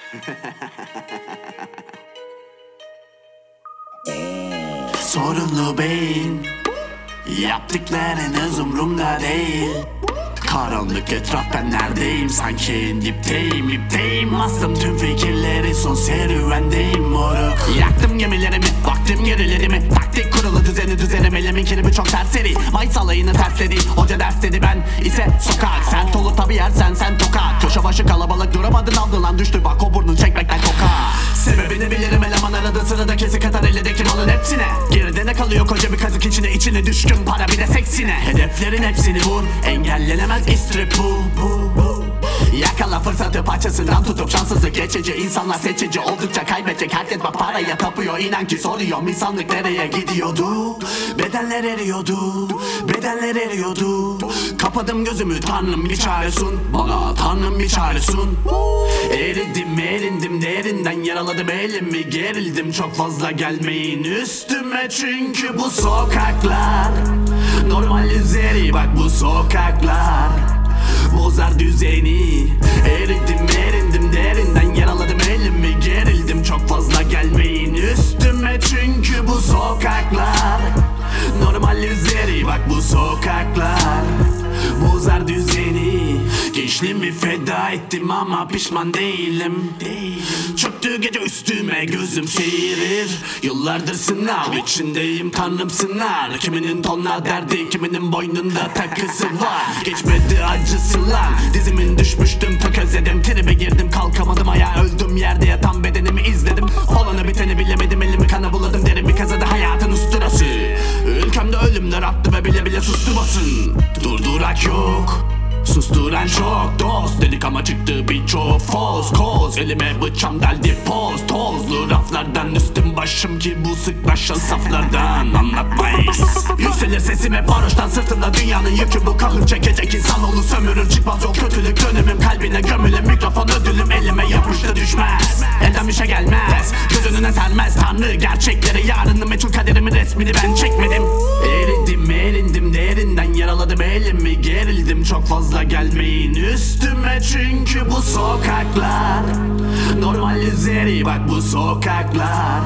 Sorunlu beyin, yaptıklarınız umrumda değil. Karanlık etraf, ben neredeyim? Sanki dipteyim, ipteyim. Bastım tüm fikirleri, son serüvendeyim moruk. Yaktım gemilerimi, vaktim gerilerimi. Taktik kurulu, düzeni düzenim, elimin kirimi çok serseri. Mayıs alayını tersledi, hoca ders dedi, ben ise sokak. Sert olur tabi yersen sen tokat. Köşe başı kalabalık, duramadın aldın lan, düştü bak o burnun çekmekten koka. Sebebini bilirim, eleman aradı sırada kesik atar elindeki malın hepsine. Geride ne kalıyor koca bir kazık içine düşkün para bir de seksine. Hedeflerin hepsini vur, engellenemez istrip bu. Yakala fırsatı, paçasından tutup şanssızlık geçici. İnsanlar seçici, oldukça kaybedecek. Herkes bak paraya tapıyor, inan ki soruyorum insanlık nereye gidiyordu? Bedenler eriyordu, bedenler eriyordu. Kapadım gözümü, Tanrım bir çare sun bana, Tanrım bir çare sun. Eridim erindim, derinden yaraladım elimi, gerildim. Çok fazla gelmeyin üstüme, çünkü bu sokaklar normal üzeri, bak bu sokaklar bozar düzeni. Eridim erindim, derinden yaraladım elimi, gerildim. Çok fazla gelmeyin üstüme, çünkü bu sokaklar normal üzeri, bak bu sokaklar bozar düzeni. Gençliğimi feda ettim ama pişman değilim. Çöktü gece üstüme, gözüm seyirir. Yıllardır sınav içindeyim, Tanrım sınar. Kiminin tonla derdi, kiminin boynunda takısı var. Geçmedi acısı lan, dizimin düşmüştüm, tökezledim. Tribe girdim, kalkamadım ayağa, öldüm yerde yatan bedenimi izledim. Olanı biteni bilemedim, elimi kana buladım, derin bir kazada hayatın usturası. Ülkemde ölümler arttı ve bile bile sustu basın. Durdurak yok, susturan çok dost dedik ama çıktı birçok false cause. Elime bıçağım deldi poz, tozlu raflardan üstüm başım ki bu sıklaşan saflardan anlatmayız. Yükselir sesim hep varoştan, sırtımda dünyanın yükü, bu kahır çekecek insanoğlu sömürür. Çıkmaz yol kötülük, dönemim kalbine gömülü, mikrofon ödülüm elime yapıştı düşmez. Elden bir şey gelmez, göz önüne sermez Tanrı gerçekleri, yarını meçhul kaderimin resmini ben çekmedim. Eridim erindim, derinden yaraladım elimi, gerildim. Çok fazla gelmeyin üstüme, çünkü bu sokaklar normal üzeri, bak bu sokaklar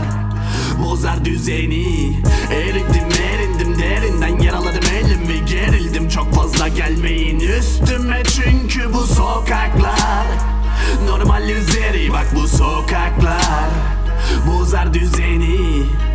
bozar düzeni. Eridim erindim, derinden yaraladım elimi, gerildim. Çok fazla gelmeyin üstüme, çünkü bu sokaklar normal üzeri, bak bu sokaklar bozar düzeni.